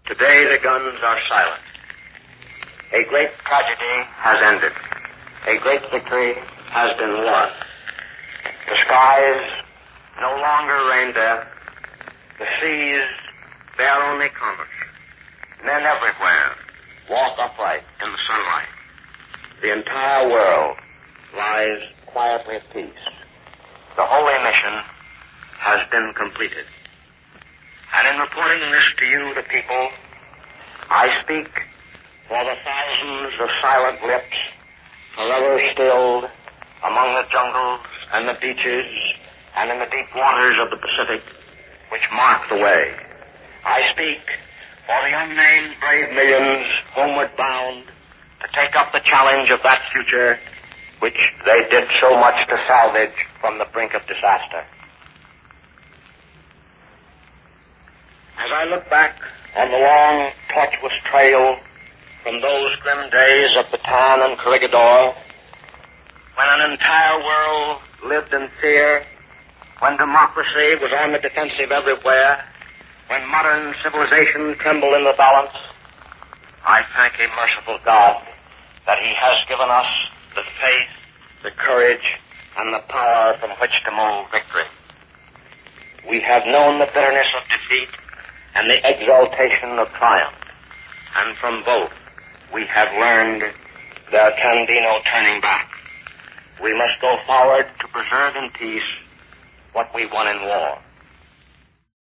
Today the guns are silent. A great tragedy has ended. A great victory has been won. The skies no longer rain death. The seas bear only commerce. Men everywhere walk upright in the sunlight. The entire world lies quietly at peace. The holy mission has been completed. And in reporting this to you, the people, I speak for the thousands of silent lips forever stilled among the jungles and the beaches and in the deep waters of the Pacific, which mark the way. I speak for the unnamed brave millions homeward bound to take up the challenge of that future which they did so much to salvage from the brink of disaster. As I look back on the long, tortuous trail from those grim days of Bataan and Corregidor, when an entire world lived in fear, when democracy was on the defensive everywhere, when modern civilization trembled in the balance, I thank a merciful God that He has given us the faith, the courage, and the power from which to move victory. We have known the bitterness of defeat and the exaltation of triumph, and from both we have learned there can be no turning back. We must go forward to preserve in peace what we won in war.